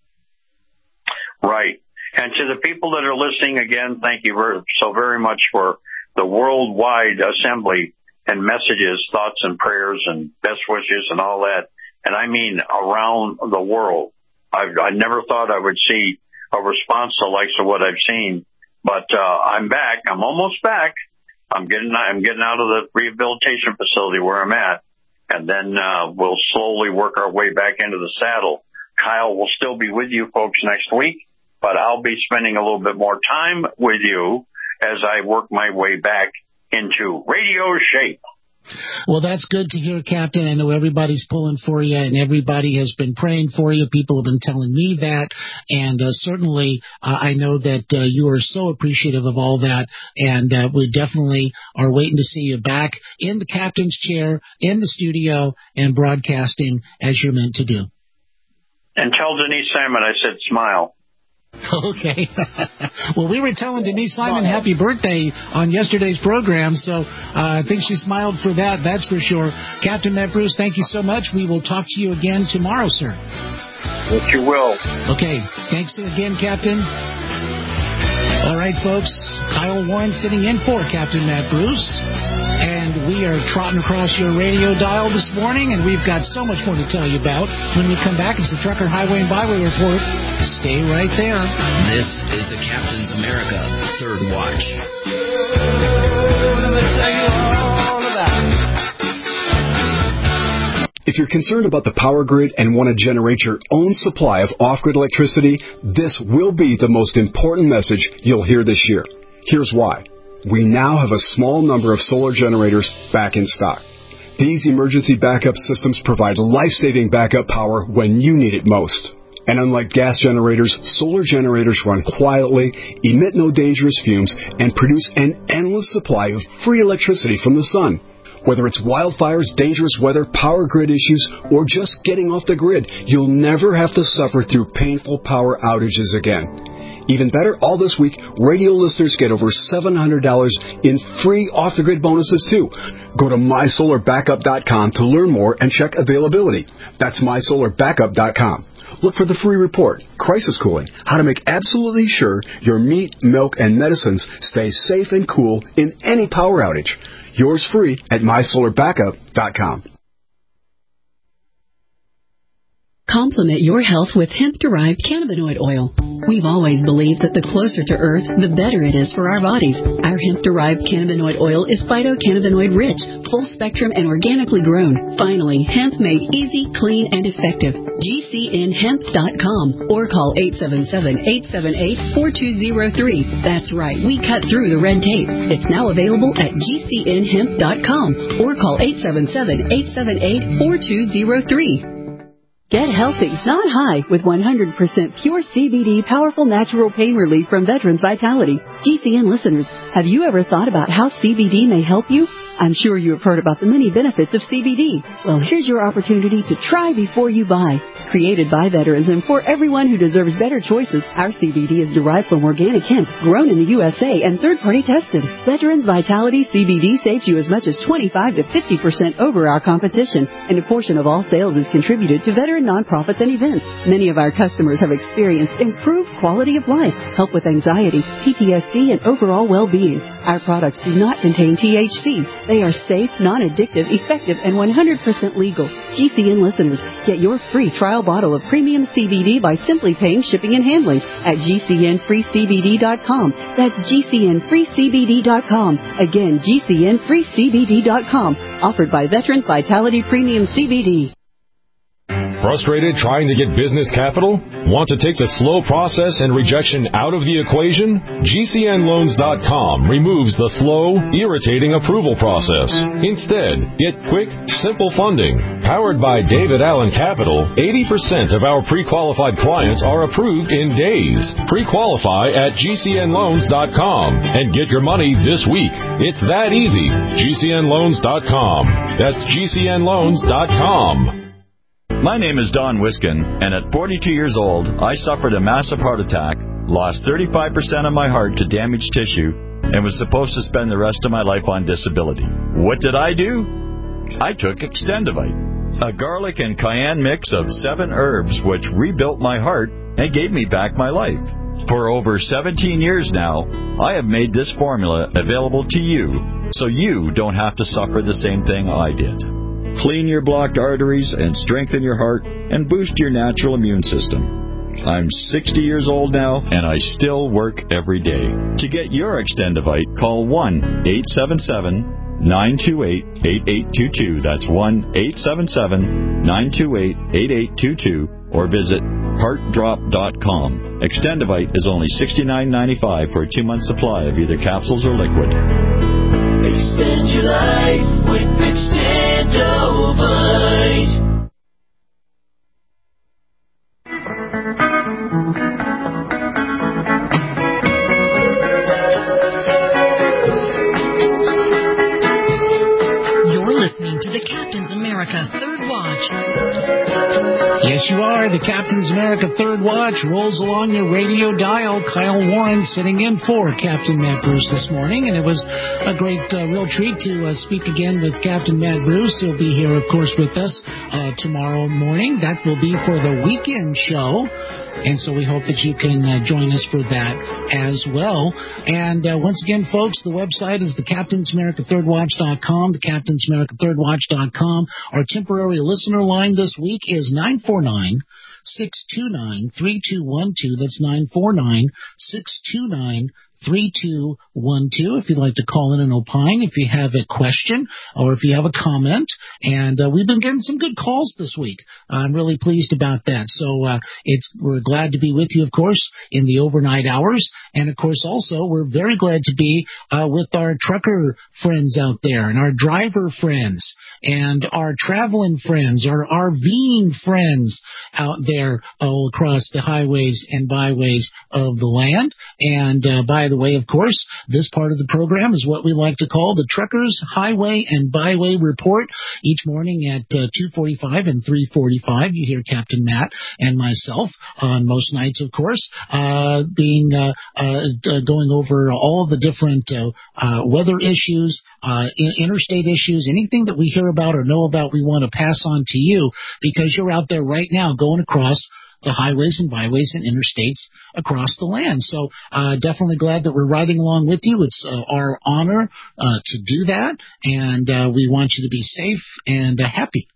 Right. And to the people that are listening, again, thank you very, so very much for the worldwide assembly and messages, thoughts and prayers and best wishes and all that. And I mean around the world. I've, I never thought I would see a response to the likes of what I've seen. But uh, I'm back. I'm almost back. I'm getting I'm getting out of the rehabilitation facility where I'm at. And then uh, we'll slowly work our way back into the saddle. Kyle will still be with you folks next week, but I'll be spending a little bit more time with you as I work my way back into radio shape. Well, that's good to hear, Captain. I know everybody's pulling for you, and everybody has been praying for you. People have been telling me that, and uh, certainly uh, I know that uh, you are so appreciative of all that, and uh, we definitely are waiting to see you back in the captain's chair, in the studio, and broadcasting as you're meant to do. And tell Denise Simon I said smile. Okay. Well, we were telling Denise Simon happy birthday on yesterday's program, so uh, I think she smiled for that, that's for sure. Captain Matt Bruce, thank you so much. We will talk to you again tomorrow, sir. Yes, you will. Okay. Thanks again, Captain. All right, folks. Kyle Warren sitting in for Captain Matt Bruce. And we are trotting across your radio dial this morning, and we've got so much more to tell you about. When we come back, it's the Trucker Highway and Byway Report. Stay right there. This is the Captain's America Third Watch. If you're concerned about the power grid and want to generate your own supply of off-grid electricity, this will be the most important message you'll hear this year. Here's why. We now have a small number of solar generators back in stock. These emergency backup systems provide life-saving backup power when you need it most. And unlike gas generators, solar generators run quietly, emit no dangerous fumes, and produce an endless supply of free electricity from the sun. Whether it's wildfires, dangerous weather, power grid issues, or just getting off the grid, you'll never have to suffer through painful power outages again. Even better, all this week, radio listeners get over seven hundred dollars in free off-the-grid bonuses, too. Go to my solar backup dot com to learn more and check availability. That's my solar backup dot com. Look for the free report, Crisis Cooling, how to make absolutely sure your meat, milk, and medicines stay safe and cool in any power outage. Yours free at my solar backup dot com. Complement your health with hemp-derived cannabinoid oil. We've always believed that the closer to Earth, the better it is for our bodies. Our hemp-derived cannabinoid oil is phytocannabinoid-rich, full-spectrum, and organically grown. Finally, hemp made easy, clean, and effective. G C N hemp dot com or call eight seven seven, eight seven eight, four two zero three. That's right, we cut through the red tape. It's now available at G C N hemp dot com or call eight seven seven, eight seven eight, four two zero three. Get healthy, not high, with one hundred percent pure C B D powerful natural pain relief from Veterans Vitality. G C N listeners, have you ever thought about how C B D may help you? I'm sure you have heard about the many benefits of C B D. Well, here's your opportunity to try before you buy. Created by veterans and for everyone who deserves better choices, our C B D is derived from organic hemp, grown in the U S A and third-party tested. Veterans Vitality C B D saves you as much as twenty-five to fifty percent over our competition, and a portion of all sales is contributed to veteran nonprofits and events. Many of our customers have experienced improved quality of life, help with anxiety, P T S D, and overall well-being. Our products do not contain T H C. They are safe, non-addictive, effective, and one hundred percent legal. G C N listeners, get your free trial bottle of premium C B D by simply paying shipping and handling at G C N free C B D dot com. That's G C N free C B D dot com. Again, G C N free C B D dot com. Offered by Veterans Vitality Premium C B D. Frustrated trying to get business capital? Want to take the slow process and rejection out of the equation? G C N loans dot com removes the slow, irritating approval process. Instead, get quick, simple funding. Powered by David Allen Capital, eighty percent of our pre-qualified clients are approved in days. Pre-qualify at G C N loans dot com and get your money this week. It's that easy. G C N loans dot com. That's G C N loans dot com. My name is Don Wiskin, and at forty-two years old, I suffered a massive heart attack, lost thirty-five percent of my heart to damaged tissue, and was supposed to spend the rest of my life on disability. What did I do? I took Extendivite, a garlic and cayenne mix of seven herbs which rebuilt my heart and gave me back my life. For over seventeen years now, I have made this formula available to you, so you don't have to suffer the same thing I did. Clean your blocked arteries and strengthen your heart and boost your natural immune system. I'm sixty years old now, and I still work every day. To get your Extendivite, call one eight seven seven, nine two eight, eight eight two two. That's one eight seven seven, nine two eight, eight eight two two, or visit heart drop dot com. Extendivite is only sixty-nine ninety-five for a two-month supply of either capsules or liquid. Extend your life with Extendovite. You're listening to the Captain's America Third Watch. Yes, you are. The Captain's America Third Watch rolls along your radio dial. Kyle Warren sitting in for Captain Matt Bruce this morning, and it was a great, uh, real treat to uh, speak again with Captain Matt Bruce. He'll be here, of course, with us uh, tomorrow morning. That will be for the weekend show, and so we hope that you can uh, join us for that as well. And uh, once again, folks, the website is the Captain's America Third Watch dot com, the Captain's America Third Watch dot com. Our temporary listener line this week is nine four nine, six two nine, three two one two. That's nine four nine, six two nine, three two one two. If you'd like to call in and opine, if you have a question or if you have a comment. And uh, we've been getting some good calls this week. I'm really pleased about that. So uh, it's we're glad to be with you, of course, in the overnight hours. And, of course, also we're very glad to be uh, with our trucker friends out there and our driver friends and our traveling friends, our RVing friends out there all across the highways and byways of the land. And uh, by the way, of course, this part of the program is what we like to call the Truckers Highway and Byway Report. Each morning at uh, two forty-five and three forty-five, you hear Captain Matt and myself on most nights, of course, uh, being uh, uh, going over all the different uh, uh, weather issues, uh, interstate issues, anything that we hear about or know about, we want to pass on to you because you're out there right now going across the highways and byways and interstates across the land. So uh, definitely glad that we're riding along with you. It's uh, our honor uh, to do that, and uh, we want you to be safe and uh, happy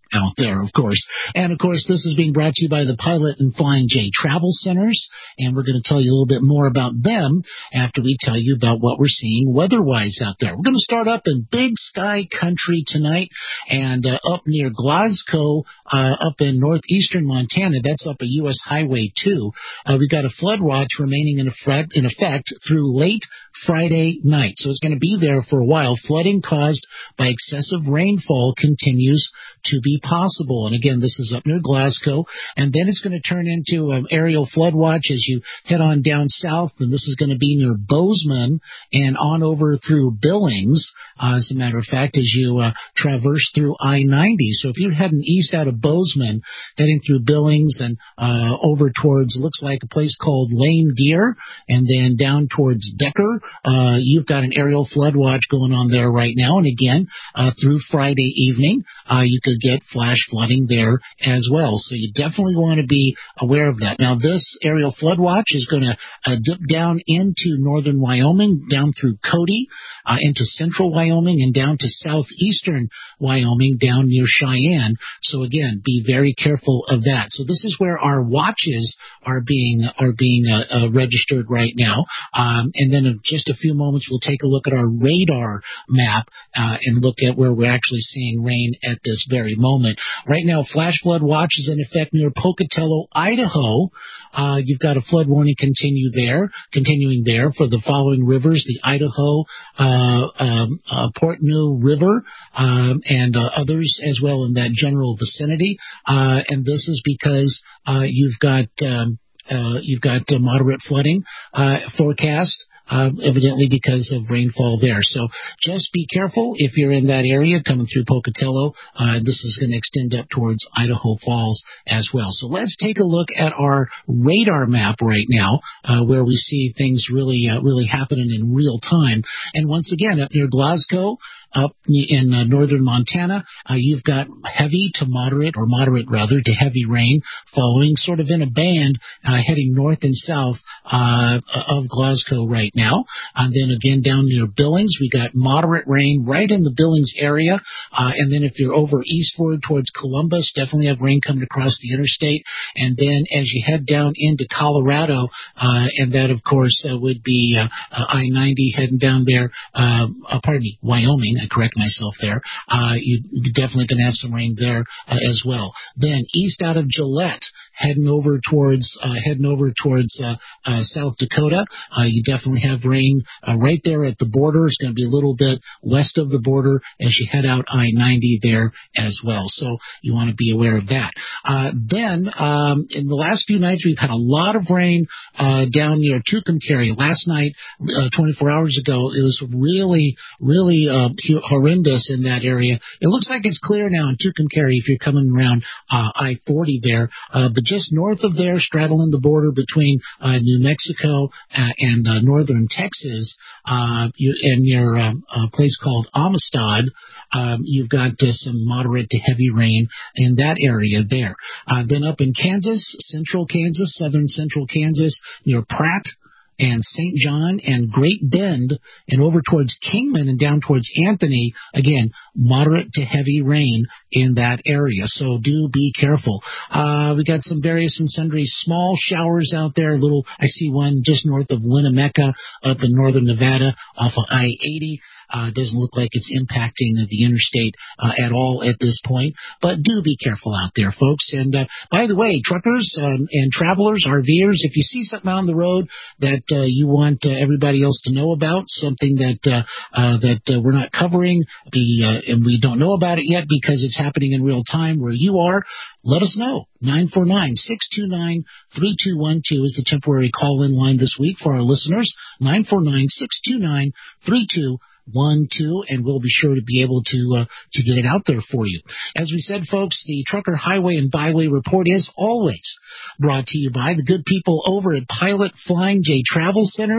out there, of course. And, of course, this is being brought to you by the Pilot and Flying J Travel Centers, and we're going to tell you a little bit more about them after we tell you about what we're seeing weather-wise out there. We're going to start up in Big Sky Country tonight, and uh, up near Glasgow, uh, up in northeastern Montana. That's up a U S Highway two. Uh, we've got a flood watch remaining in effect, in effect through late Friday night. So it's going to be there for a while. Flooding caused by excessive rainfall continues to be possible. And again, this is up near Glasgow. And then it's going to turn into an aerial flood watch as you head on down south. And this is going to be near Bozeman and on over through Billings, uh, as a matter of fact, as you uh, traverse through I ninety. So if you're heading east out of Bozeman, heading through Billings and uh, over towards, looks like a place called Lame Deer, and then down towards Decker, Uh, you've got an aerial flood watch going on there right now. And again, uh, through Friday evening, uh, you could get flash flooding there as well. So you definitely want to be aware of that. Now, this aerial flood watch is going to uh, dip down into northern Wyoming, down through Cody, uh, into central Wyoming, and down to southeastern Wyoming, down near Cheyenne. So again, be very careful of that. So this is where our watches are being are being uh, uh, registered right now. Um, and then in just a few moments, we'll take a look at our radar map uh, and look at where we're actually seeing rain at this very moment. Right now, flash flood watch is in effect near Pocatello, Idaho. Uh, you've got a flood warning continue there, continuing there for the following rivers: the Idaho, uh, um, uh, Portneuf River, um, and uh, others as well in that general vicinity. Uh, and this is because uh, you've got um, uh, you've got uh, moderate flooding uh, forecast. Uh, evidently because of rainfall there. So just be careful if you're in that area coming through Pocatello. Uh, this is going to extend up towards Idaho Falls as well. So let's take a look at our radar map right now, uh, where we see things really, uh, really happening in real time. And once again, up near Glasgow, up in uh, northern Montana, uh, you've got heavy to moderate, or moderate rather, to heavy rain following sort of in a band uh, heading north and south uh, of Glasgow right now. And then again down near Billings, we got moderate rain right in the Billings area. Uh, and then if you're over eastward towards Columbus, definitely have rain coming across the interstate. And then as you head down into Colorado, uh, and that of course uh, would be uh, uh, I ninety heading down there, uh, uh, pardon me, Wyoming. I correct myself there. Uh, you, you're definitely going to have some rain there uh, as well. Then east out of Gillette, heading over towards uh, heading over towards uh, uh, South Dakota, uh, you definitely have rain uh, right there at the border. It's going to be a little bit west of the border as you head out I ninety there as well. So you want to be aware of that. Uh, then um, in the last few nights, we've had a lot of rain uh, down near Tucumcari. Last night, uh, twenty-four hours ago, it was really, really uh, horrendous in that area. It looks like it's clear now in Tucumcari if you're coming around uh, I forty there, uh, but just north of there, straddling the border between uh, New Mexico uh, and uh, northern Texas, uh, you, and near um, a place called Amistad, um, you've got uh, some moderate to heavy rain in that area there. Uh, then up in Kansas, central Kansas, southern central Kansas, near Pratt and Saint John and Great Bend, and over towards Kingman and down towards Anthony, again, moderate to heavy rain in that area. So do be careful. Uh, we got some various and sundry small showers out there. Little, I see one just north of Winnemucca up in northern Nevada off of I eighty. Uh, doesn't look like it's impacting the interstate uh, at all at this point, but do be careful out there, folks. And uh, by the way, truckers um, and travelers, RVers, if you see something on the road that uh, you want uh, everybody else to know about, something that uh, uh, that uh, we're not covering, be, uh, and we don't know about it yet because it's happening in real time where you are, let us know. nine four nine, six two nine, three two one two is the temporary call-in line this week for our listeners. nine four nine, six two nine, three two one two, and we'll be sure to be able to uh, to get it out there for you. As we said, folks, the Trucker Highway and Byway Report is always brought to you by the good people over at Pilot Flying J Travel Centers.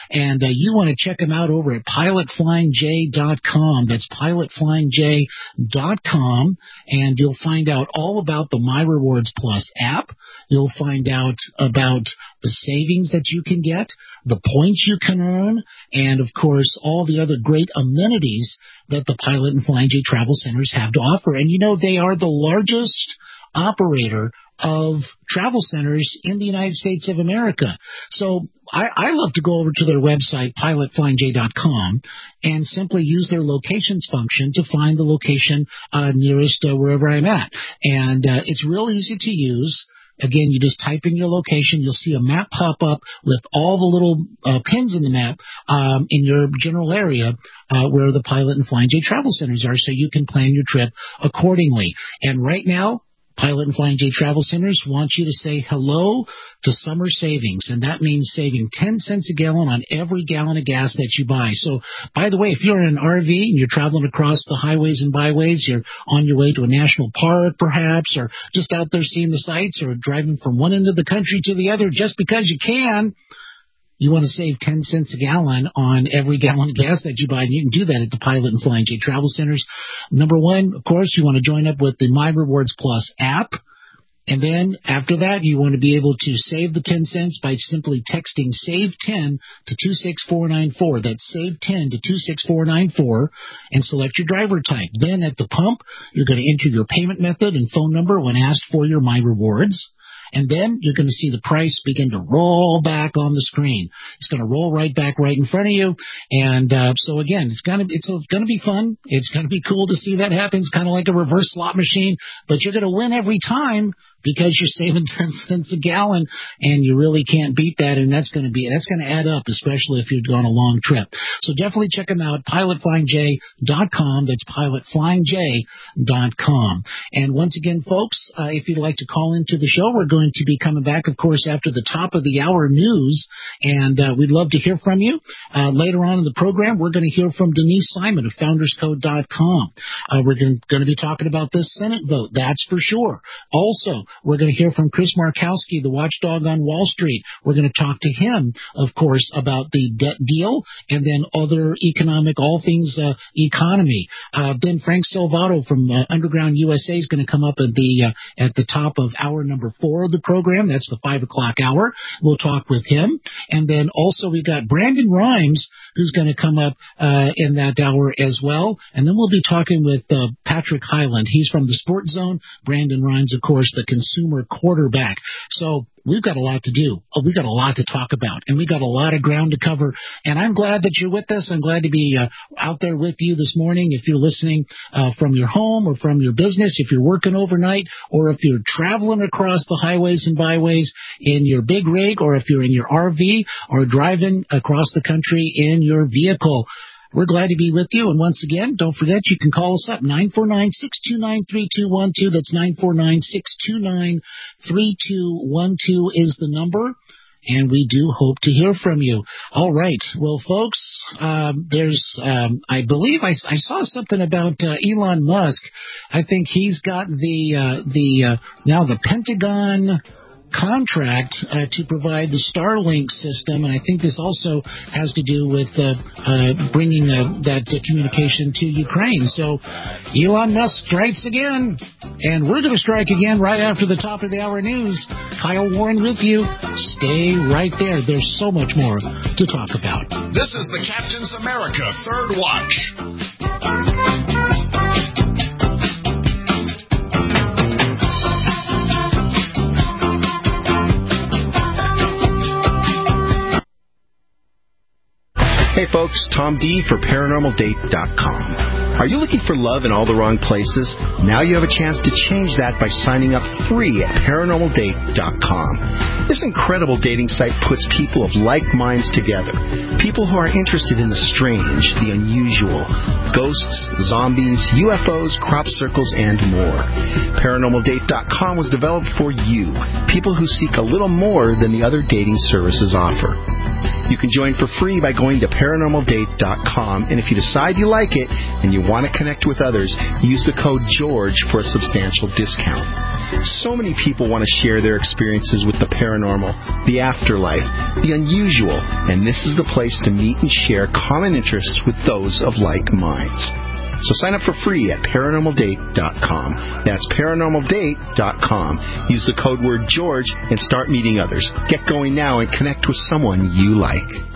And uh, you want to check them out over at pilot flying j dot com. That's pilot flying j dot com. And you'll find out all about the My Rewards Plus app. You'll find out about the savings that you can get, the points you can earn, and, of course, all the other great amenities that the Pilot and Flying J travel centers have to offer. And, you know, they are the largest operator of travel centers in the United States of America. So I, I love to go over to their website, pilot flying j dot com, and simply use their locations function to find the location uh, nearest uh, wherever I'm at. And uh, it's real easy to use. Again, you just type in your location. You'll see a map pop up with all the little uh, pins in the map um, in your general area uh, where the Pilot and Flying J travel centers are, so you can plan your trip accordingly. And right now, Pilot and Flying J Travel Centers wants you to say hello to summer savings, and that means saving ten cents a gallon on every gallon of gas that you buy. So, by the way, if you're in an R V and you're traveling across the highways and byways, you're on your way to a national park perhaps, or just out there seeing the sights, or driving from one end of the country to the other just because you can, you want to save ten cents a gallon on every gallon of gas that you buy, and you can do that at the Pilot and Flying J Travel Centers. Number one, of course, you want to join up with the My Rewards Plus app. And then after that, you want to be able to save the ten cents by simply texting save ten to two six four nine four. That's save ten to two six four nine four, and select your driver type. Then at the pump, you're going to enter your payment method and phone number when asked for your My Rewards. And then you're going to see the price begin to roll back on the screen. It's going to roll right back right in front of you. And uh, so, again, it's going to it's going to be fun. It's going to be cool to see that happen. It's kind of like a reverse slot machine, but you're going to win every time because you're saving ten cents a gallon, and you really can't beat that. And that's going to be that's going to add up, especially if you're on a long trip. So definitely check them out, pilot flying j dot com. That's pilot flying j dot com. And once again, folks, uh, if you'd like to call into the show, we're going to be coming back, of course, after the top of the hour news, and uh, we'd love to hear from you. Uh, later on in the program, we're going to hear from Denise Simon of founders code dot com. Uh, we're going to be talking about this Senate vote, that's for sure. Also, we're going to hear from Chris Markowski, the watchdog on Wall Street. We're going to talk to him, of course, about the debt deal and then other economic, all things uh, economy. Uh, then Frank Salvato from uh, Underground U S A is going to come up at the uh, at the top of hour number four of the program. That's the five o'clock hour. We'll talk with him. And then also we got Brandon Rhymes, who's going to come up uh, in that hour as well. And then we'll be talking with uh, Patrick Highland. He's from the Sports Zone. Brandon Rhymes, of course, the consumer quarterback. So we've got a lot to do. We've got a lot to talk about, and we got a lot of ground to cover. And I'm glad that you're with us. I'm glad to be uh, out there with you this morning. If you're listening uh, from your home or from your business, if you're working overnight, or if you're traveling across the highways and byways in your big rig, or if you're in your R V or driving across the country in your vehicle. We're glad to be with you. And once again, don't forget, you can call us up, nine four nine, six two nine, three two one two. That's nine four nine, six two nine, three two one two is the number. And we do hope to hear from you. All right. Well, folks, um, there's, um, I believe I, I saw something about uh, Elon Musk. I think he's got the, uh, the, uh, now the Pentagon contract uh, to provide the Starlink system, and I think this also has to do with uh, uh, bringing uh, that uh, communication to Ukraine. So Elon Musk strikes again, and we're going to strike again right after the top of the hour news. Kyle Warren with you. Stay right there. There's so much more to talk about. This is the Captain's America Third Watch. Hey folks, Tom D for paranormal date dot com. Are you looking for love in all the wrong places? Now you have a chance to change that by signing up free at paranormal date dot com. This incredible dating site puts people of like minds together. People who are interested in the strange, the unusual, ghosts, zombies, U F Os, crop circles, and more. paranormal date dot com was developed for you, people who seek a little more than the other dating services offer. You can join for free by going to paranormal date dot com, and if you decide you like it and you want to connect with others, use the code GEORGE for a substantial discount. So many people want to share their experiences with the paranormal, the afterlife, the unusual, and this is the place to meet and share common interests with those of like minds. So sign up for free at paranormal date dot com. That's paranormal date dot com. Use the code word George and start meeting others. Get going now and connect with someone you like.